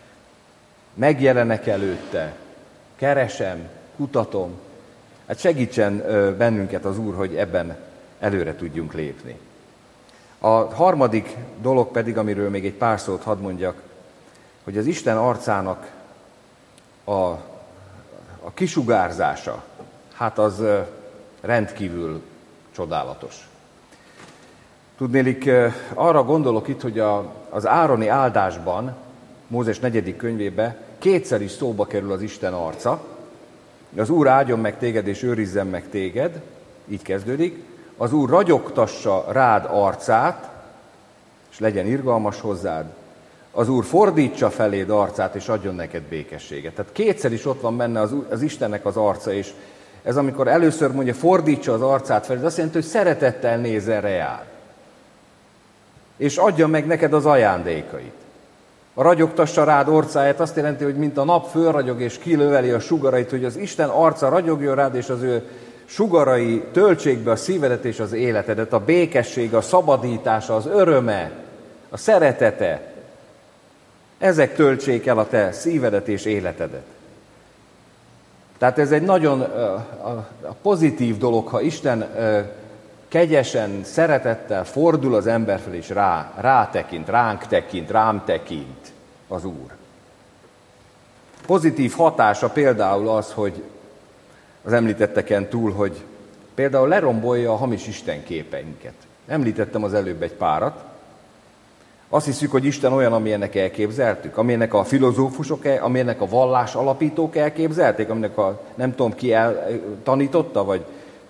megjelenek előtte, keresem, kutatom. Hát segítsen bennünket az Úr, hogy ebben előre tudjunk lépni. A harmadik dolog pedig, amiről még egy pár szót hadd mondjak, hogy az Isten arcának a kisugárzása, hát az rendkívül csodálatos. Tudnélik, arra gondolok itt, hogy az ároni áldásban, Mózes 4. könyvében kétszer is szóba kerül az Isten arca. Az Úr áldjon meg téged és őrizzen meg téged, így kezdődik. Az Úr ragyogtassa rád arcát, és legyen irgalmas hozzád. Az Úr fordítsa feléd arcát, és adjon neked békességet. Tehát kétszer is ott van benne az Istennek az arca, és ez amikor először mondja, fordítsa az arcát feléd, azt jelenti, hogy szeretettel nézzen reád. És adja meg neked az ajándékait. A ragyogtassa rád orcáját azt jelenti, hogy mint a nap fölragyog és kilöveli a sugarait, hogy az Isten arca ragyogjon rád, és az ő sugarai töltsék be a szívedet és az életedet, a békessége, a szabadítása, az öröme, a szeretete. Ezek töltsék el a te szívedet és életedet. Tehát ez egy nagyon pozitív dolog, ha Isten kegyesen, szeretettel fordul az ember fel, és rátekint, ránk tekint, rám tekint az Úr. Pozitív hatása például az, hogy az említetteken túl, hogy például lerombolja a hamis istenképeinket. Említettem az előbb egy párat. Azt hiszük, hogy Isten olyan, amilyennek elképzeltük, amilyennek a filozófusok, amilyennek a vallás alapítók elképzelték, aminek a nem tudom ki tanította, vagy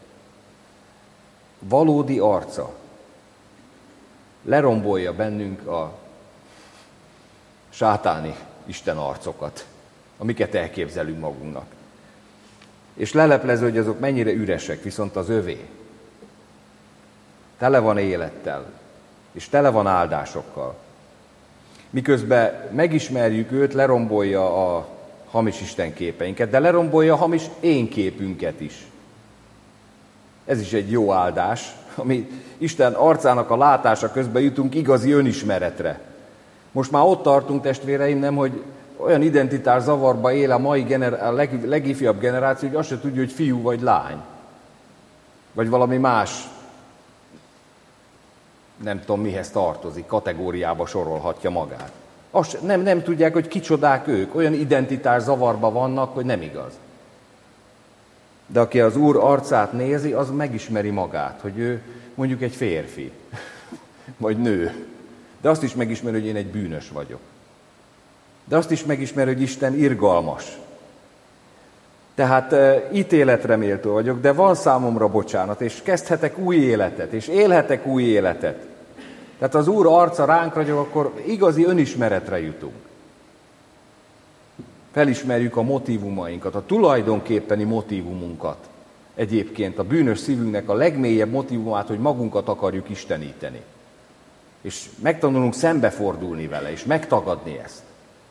valódi arca lerombolja bennünk a sátáni Isten arcokat, amiket elképzelünk magunknak. És leleplező, hogy azok mennyire üresek, viszont az övé. Tele van élettel, és tele van áldásokkal. Miközben megismerjük őt, lerombolja a hamis istenképeinket, de lerombolja a hamis énképünket is. Ez is egy jó áldás, ami Isten arcának a látása közben jutunk igazi önismeretre. Most már ott tartunk, testvéreim, nem, hogy olyan identitás zavarba él a mai a legifjabb generáció, hogy azt se tudja, hogy fiú vagy lány. Vagy valami más, nem tudom mihez tartozik, kategóriába sorolhatja magát. Azt nem tudják, hogy kicsodák ők, olyan identitás zavarba vannak, hogy nem igaz. De aki az Úr arcát nézi, az megismeri magát, hogy ő mondjuk egy férfi, vagy nő. De azt is megismeri, hogy én egy bűnös vagyok. De azt is megismeri, hogy Isten irgalmas. Tehát ítéletre méltó vagyok, de van számomra bocsánat, és kezdhetek új életet, és élhetek új életet. Tehát az Úr arca ránk ragyog, akkor igazi önismeretre jutunk. Felismerjük a motívumainkat, a tulajdonképpeni motívumunkat. Egyébként a bűnös szívünknek a legmélyebb motívumát, hogy magunkat akarjuk isteníteni. És megtanulunk szembefordulni vele, és megtagadni ezt.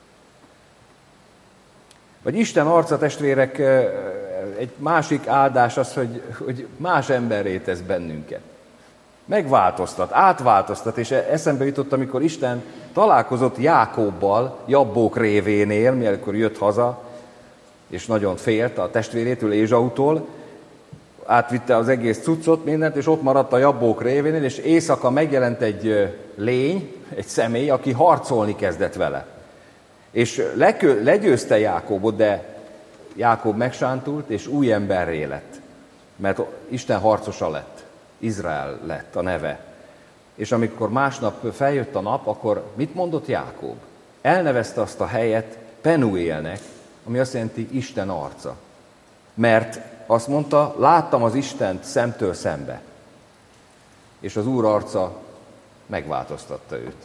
Vagy Isten arca, testvérek, egy másik áldás az, hogy más emberré tesz bennünket. Megváltoztat, átváltoztat, és eszembe jutott, amikor Isten találkozott Jákobbal, Jabbók révénél, mielőtt jött haza, és nagyon félt a testvérétől, Ézsautól, átvitte az egész cuccot, mindent, és ott maradt a Jabbók révénél, és éjszaka megjelent egy lény, egy személy, aki harcolni kezdett vele. És legyőzte Jákobot, de Jákob megsántult, és új emberré lett, mert Isten harcosa lett. Izrael lett a neve. És amikor másnap feljött a nap, akkor mit mondott Jákob? Elnevezte azt a helyet Penuélnek, ami azt jelenti Isten arca. Mert azt mondta, láttam az Istent szemtől szembe. És az Úr arca megváltoztatta őt.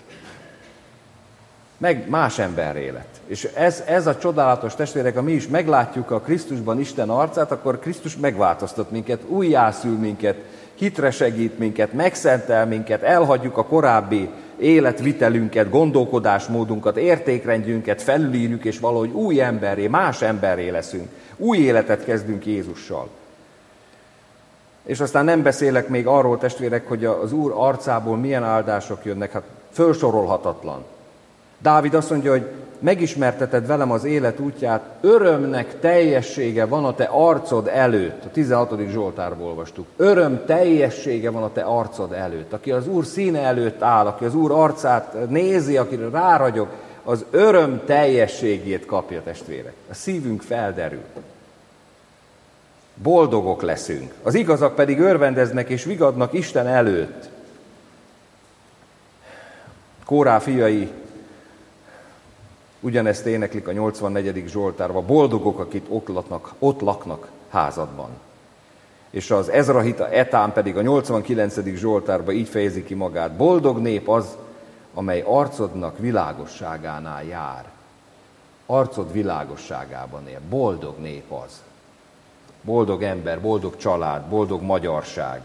Meg más emberré lett. És ez a csodálatos, testvérek, ha mi is meglátjuk a Krisztusban Isten arcát, akkor Krisztus megváltoztat minket, újjászül minket, hitre segít minket, megszentel minket, elhagyjuk a korábbi életvitelünket, gondolkodásmódunkat, értékrendjünket, felülírjuk, és valahogy új emberré, más emberré leszünk. Új életet kezdünk Jézussal. És aztán nem beszélek még arról, testvérek, hogy az Úr arcából milyen áldások jönnek, hát fölsorolhatatlan. Dávid azt mondja, hogy megismerteted velem az élet útját, örömnek teljessége van a te arcod előtt. A 16. Zsoltárból olvastuk. Öröm teljessége van a te arcod előtt. Aki az Úr színe előtt áll, aki az Úr arcát nézi, akire ráragyog, az öröm teljességét kapja, testvérek. A szívünk felderül. boldogok leszünk. Az igazak pedig örvendeznek és vigadnak Isten előtt. Kórá fiai ugyanezt éneklik a 84. Zsoltárban, boldogok, akik ott laknak házadban. És az ezrahita Etán pedig a 89. Zsoltárban így fejezi ki magát, boldog nép az, amely arcodnak világosságánál jár. Arcod világosságában él. Boldog nép az. Boldog ember, boldog család, boldog magyarság.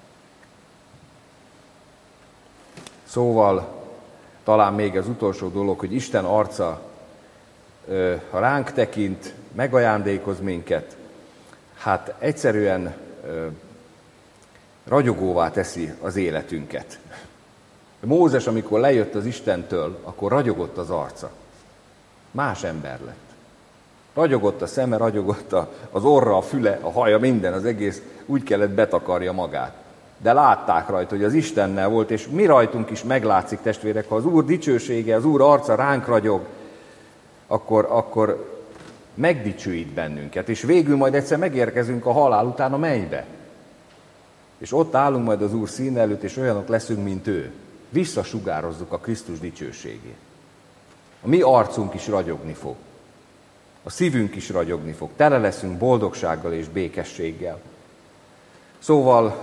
Szóval talán még az utolsó dolog, hogy Isten arca, ha ránk tekint, megajándékoz minket, hát egyszerűen ragyogóvá teszi az életünket. Mózes, amikor lejött az Istentől, akkor ragyogott az arca. Más ember lett. Ragyogott a szeme, ragyogott az orra, a füle, a haja, minden, az egész úgy kellett betakarja magát. De látták rajta, hogy az Istennel volt, és mi rajtunk is meglátszik, testvérek, ha az Úr dicsősége, az Úr arca ránk ragyog, akkor megdicsőít bennünket, és végül majd egyszer megérkezünk a halál után a mennybe. És ott állunk majd az Úr színe előtt, és olyanok leszünk, mint ő. Visszasugározzuk a Krisztus dicsőségét. A mi arcunk is ragyogni fog. A szívünk is ragyogni fog. Tele leszünk boldogsággal és békességgel. Szóval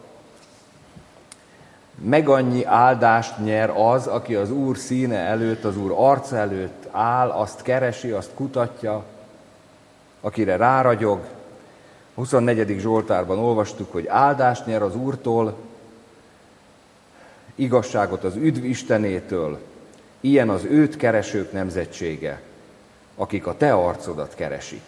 meg annyi áldást nyer az, aki az Úr színe előtt, az Úr arca előtt áll, azt keresi, azt kutatja, akire ráragyog. A 24. Zsoltárban olvastuk, hogy áldást nyer az Úrtól, igazságot az üdv Istenétől, ilyen az őt keresők nemzetsége, akik a te arcodat keresik.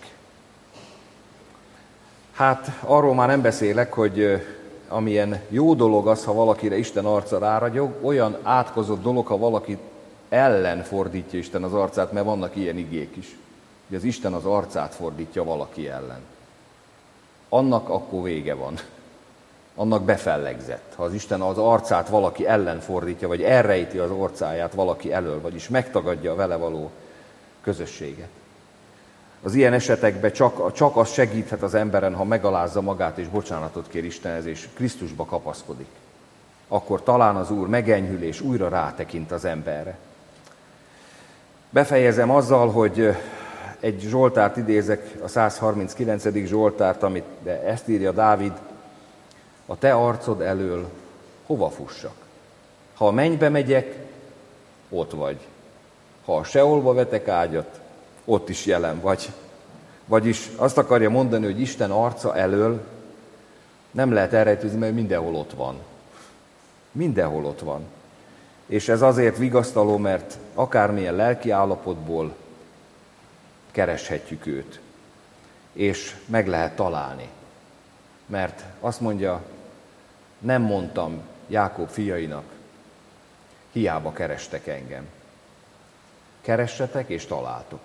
Hát arról már nem beszélek, hogy amilyen jó dolog az, ha valakire Isten arca ráragyog, olyan átkozott dolog, ha valaki ellen fordítja Isten az arcát, mert vannak ilyen igék is. Hogy az Isten az arcát fordítja valaki ellen. Annak akkor vége van. Annak befellegzett. Ha az Isten az arcát valaki ellen fordítja, vagy elrejti az orcáját valaki elől, vagyis megtagadja a vele való közösséget. Az ilyen esetekben csak az segíthet az emberen, ha megalázza magát és bocsánatot kér Istenhez, és Krisztusba kapaszkodik. Akkor talán az Úr megenyhül és újra rátekint az emberre. Befejezem azzal, hogy egy Zsoltárt idézek, a 139. Zsoltárt, de ezt írja Dávid, a te arcod elől hova fussak? Ha a mennybe megyek, ott vagy. Ha a Seolba vetek ágyat, ott is jelen vagy. Vagyis azt akarja mondani, hogy Isten arca elől nem lehet elrejtőzni, mert mindenhol ott van. Mindenhol ott van. És ez azért vigasztaló, mert akármilyen lelki állapotból kereshetjük őt. És meg lehet találni. Mert azt mondja, nem mondtam Jákob fiainak, hiába kerestek engem. Keressetek és találtok.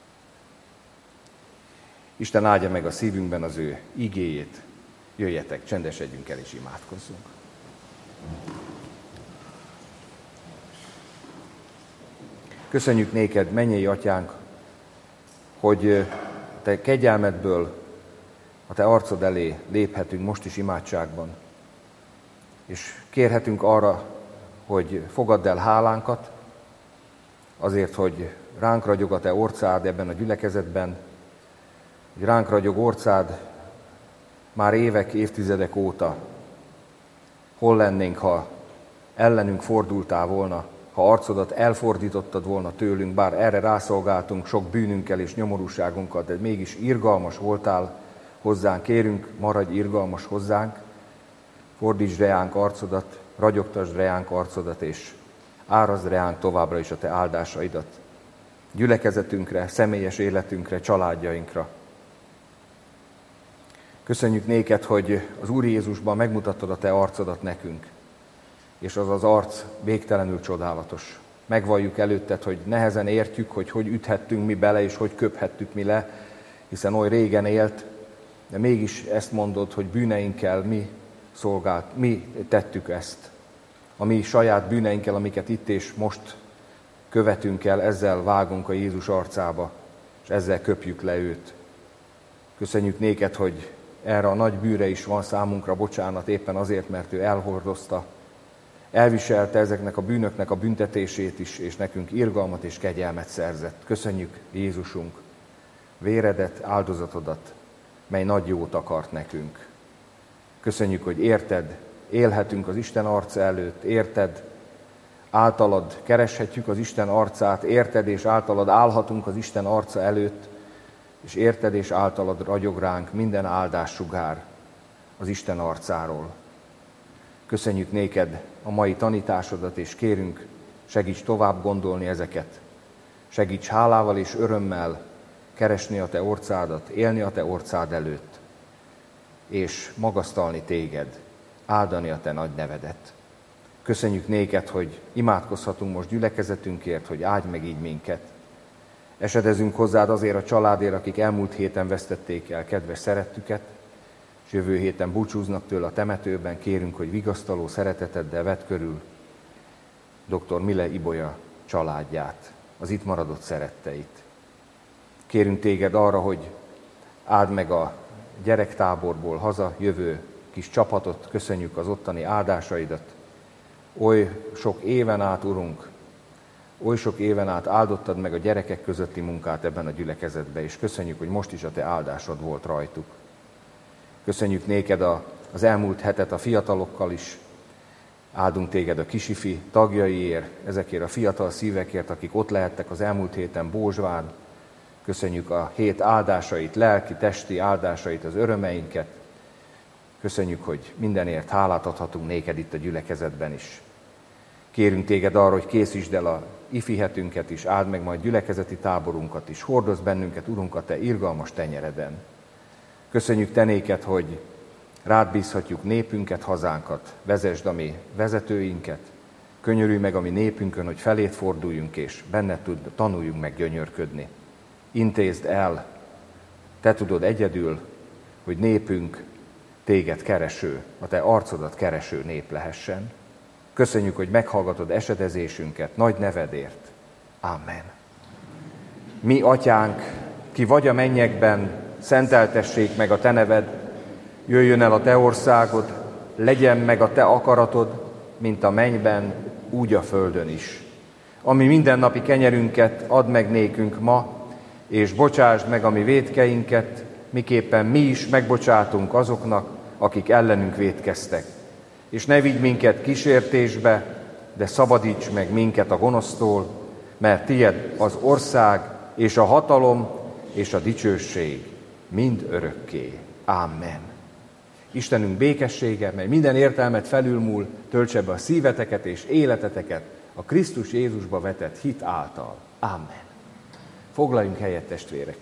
Isten áldja meg a szívünkben az ő igéjét. Jöjjetek, csendesedjünk el és imádkozzunk. Köszönjük néked, mennyei atyánk, hogy te kegyelmedből a te arcod elé léphetünk most is imádságban. És kérhetünk arra, hogy fogadd el hálánkat, azért, hogy ránk ragyog a te orcád ebben a gyülekezetben, hogy ránk ragyog orcád már évek, évtizedek óta. Hol lennénk, ha ellenünk fordultál volna, ha arcodat elfordítottad volna tőlünk, bár erre rászolgáltunk sok bűnünkkel és nyomorúságunkkal, de mégis irgalmas voltál hozzánk. Kérünk, maradj irgalmas hozzánk, fordítsd reánk arcodat, ragyogtasd reánk arcodat, és árazd reánk továbbra is a te áldásaidat. Gyülekezetünkre, személyes életünkre, családjainkra. Köszönjük néked, hogy az Úr Jézusban megmutattad a te arcodat nekünk, és az az arc végtelenül csodálatos. Megvalljuk előtted, hogy nehezen értjük, hogy üthettünk mi bele, és hogy köphettük mi le, hiszen oly régen élt, de mégis ezt mondod, hogy bűneinkkel mi tettük ezt. A mi saját bűneinkkel, amiket itt és most követünk el, ezzel vágunk a Jézus arcába, és ezzel köpjük le őt. Köszönjük néked, hogy erre a nagy bűre is van számunkra bocsánat, éppen azért, mert ő elhordozta, elviselte ezeknek a bűnöknek a büntetését is, és nekünk irgalmat és kegyelmet szerzett. Köszönjük, Jézusunk, véredet, áldozatodat, mely nagy jót akart nekünk. Köszönjük, hogy érted, élhetünk az Isten arca előtt, érted, általad kereshetjük az Isten arcát, érted és általad állhatunk az Isten arca előtt, és érted és általad ragyog ránk minden áldás sugár az Isten arcáról. Köszönjük néked a mai tanításodat, és kérünk, segíts tovább gondolni ezeket. Segíts hálával és örömmel keresni a te orcádat, élni a te orcád előtt, és magasztalni téged, áldani a te nagy nevedet. Köszönjük néked, hogy imádkozhatunk most gyülekezetünkért, hogy áldj meg így minket. Esedezünk hozzád azért a családért, akik elmúlt héten vesztették el kedves szerettüket, és jövő héten búcsúznak tőle a temetőben. Kérünk, hogy vigasztaló szereteteddel vedd körül dr. Mile Ibolya családját, az itt maradott szeretteit. Kérünk téged arra, hogy áld meg a gyerektáborból haza jövő kis csapatot, köszönjük az ottani áldásaidat. Oly sok éven át, Urunk, oly sok éven át áldottad meg a gyerekek közötti munkát ebben a gyülekezetben, és köszönjük, hogy most is a te áldásod volt rajtuk. Köszönjük néked az elmúlt hetet a fiatalokkal is, áldunk téged a kisifi tagjaiért, ezekért a fiatal szívekért, akik ott lehettek az elmúlt héten Bózsván. Köszönjük a hét áldásait, lelki, testi áldásait, az örömeinket. Köszönjük, hogy mindenért hálát adhatunk néked itt a gyülekezetben is. Kérünk téged arra, hogy készítsd el a ifi hetünket is, áld meg majd gyülekezeti táborunkat is, hordozz bennünket, Urunk, a te irgalmas tenyereden. Köszönjük te néked, hogy rád bízhatjuk népünket, hazánkat, vezesd a mi vezetőinket, könyörülj meg a mi népünkön, hogy felét forduljunk, és benned tanuljunk meg gyönyörködni. Intézd el, te tudod egyedül, hogy népünk téged kereső, a te arcodat kereső nép lehessen. Köszönjük, hogy meghallgatod esedezésünket nagy nevedért. Amen. Mi atyánk, ki vagy a mennyekben, szenteltessék meg a te neved, jöjjön el a te országod, legyen meg a te akaratod, mint a mennyben, úgy a földön is. Ami mindennapi kenyerünket add meg nékünk ma, és bocsásd meg a mi vétkeinket, miképpen mi is megbocsátunk azoknak, akik ellenünk vétkeztek. És ne vigy minket kísértésbe, de szabadíts meg minket a gonosztól, mert tied az ország, és a hatalom, és a dicsőség mind örökké. Amen. Istenünk békessége, mely minden értelmet felülmúl, töltse be a szíveteket és életeteket a Krisztus Jézusba vetett hit által. Amen. Foglaljunk helyet, testvérek!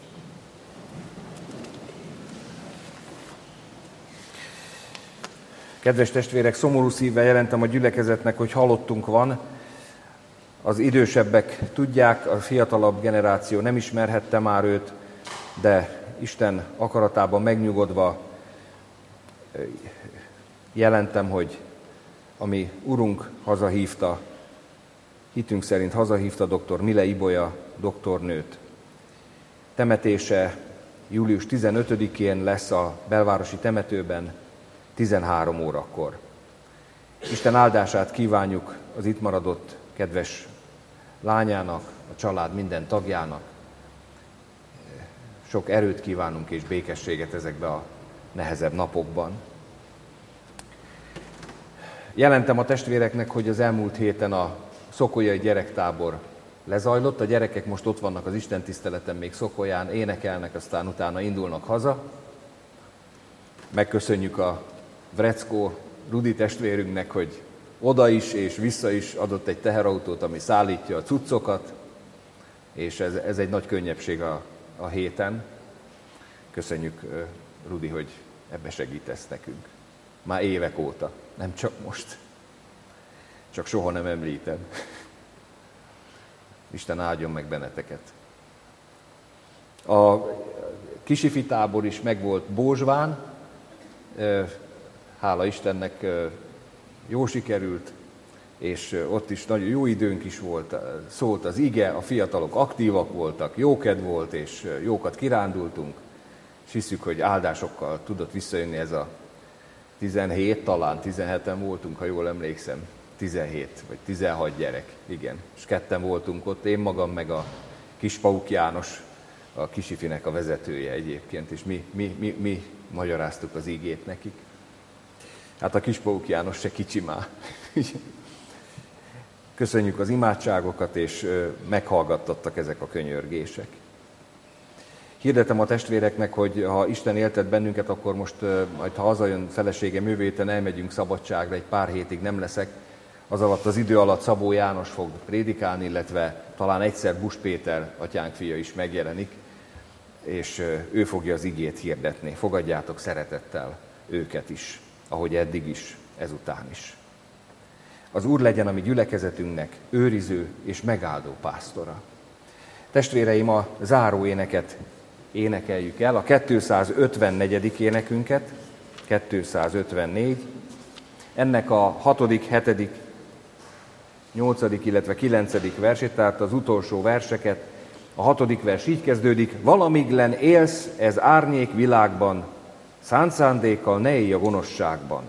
Kedves testvérek, szomorú szívvel jelentem a gyülekezetnek, hogy halottunk van. Az idősebbek tudják, a fiatalabb generáció nem ismerhette már őt, de Isten akaratában megnyugodva jelentem, hogy ami Urunk hazahívta, hitünk szerint hazahívta dr. Mile Ibolya doktornőt. Temetése július 15-én lesz a belvárosi temetőben 13 órakor. Isten áldását kívánjuk az itt maradott kedves lányának, a család minden tagjának. Sok erőt kívánunk és békességet ezekbe a nehezebb napokban. Jelentem a testvéreknek, hogy az elmúlt héten a szokolyai gyerektábor lezajlott. A gyerekek most ott vannak az istentiszteleten még Szokolyán, énekelnek, aztán utána indulnak haza. Megköszönjük a Vreckó Rudi testvérünknek, hogy oda is és vissza is adott egy teherautót, ami szállítja a cuccokat, és ez egy nagy könnyebbség a héten. Köszönjük, Rudi, hogy ebbe segítesz nekünk. Már évek óta, nem csak most. Csak soha nem említem. Isten áldjon meg benneteket. A kisifi tábor is megvolt Bózsván. Hála Istennek jó sikerült, és ott is nagyon jó időnk is volt, szólt az ige, a fiatalok aktívak voltak, jókedv volt, és jókat kirándultunk, és hiszük, hogy áldásokkal tudott visszajönni ez a 17, talán 17-en voltunk, ha jól emlékszem, 17 vagy 16 gyerek, igen, és ketten voltunk ott, én magam meg a Kispauk János, a kisifinek a vezetője egyébként, és mi magyaráztuk az igét nekik. Hát a Kispauk János se kicsi már. Köszönjük az imádságokat, és meghallgattattak ezek a könyörgések. Hirdetem a testvéreknek, hogy ha Isten éltet bennünket, akkor most, majd ha hazajön feleségem jövő héten, elmegyünk szabadságra, egy pár hétig nem leszek. Az alatt az idő alatt Szabó János fog prédikálni, illetve talán egyszer Busch Péter, atyánk fia is megjelenik, és ő fogja az igét hirdetni. Fogadjátok szeretettel őket is, ahogy eddig is, ezután is. Az Úr legyen a mi gyülekezetünknek őriző és megáldó pásztora. Testvéreim, a záró éneket énekeljük el, a 254. énekünket, 254. Ennek a 6., 7., 8., illetve 9. versét, tehát az utolsó verseket. A 6. vers így kezdődik: valamiglen élsz ez árnyék világban, szánt szándékkal ne élj a gonoszságban.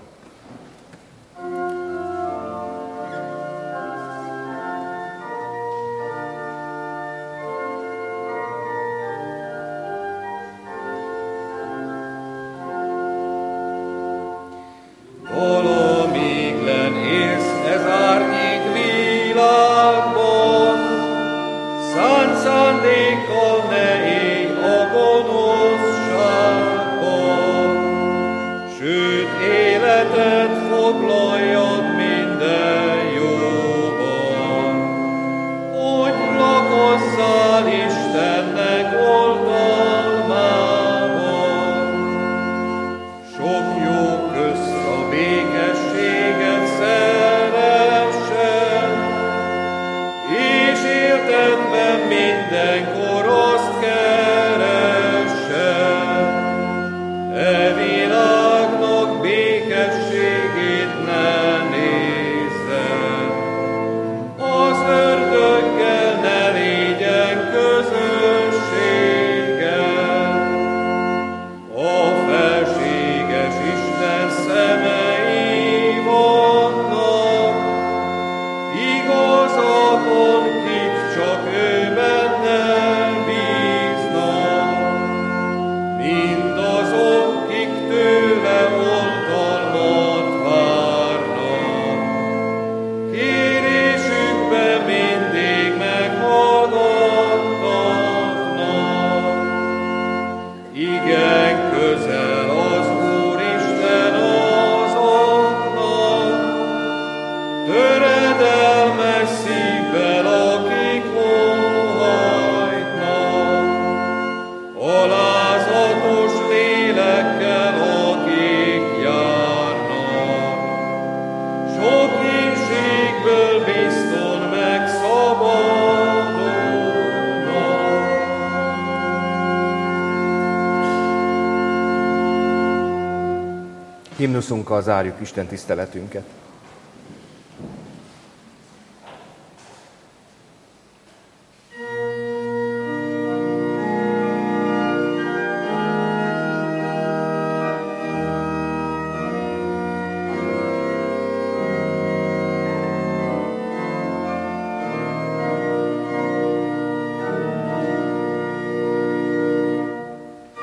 Himnuszunkkal zárjuk Isten tiszteletünket.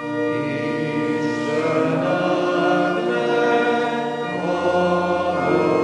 Oh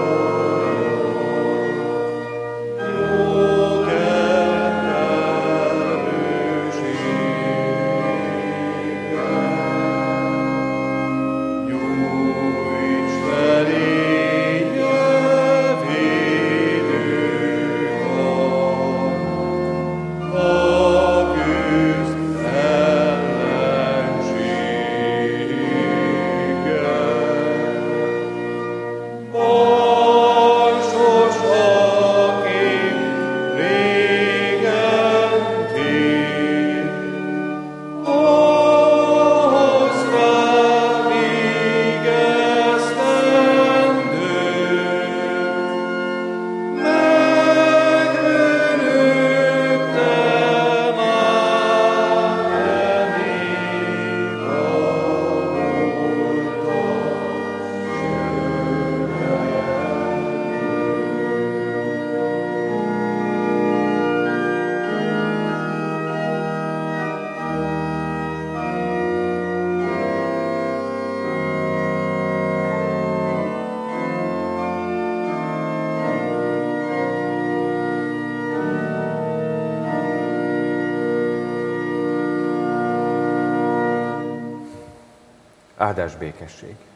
Áldás békesség!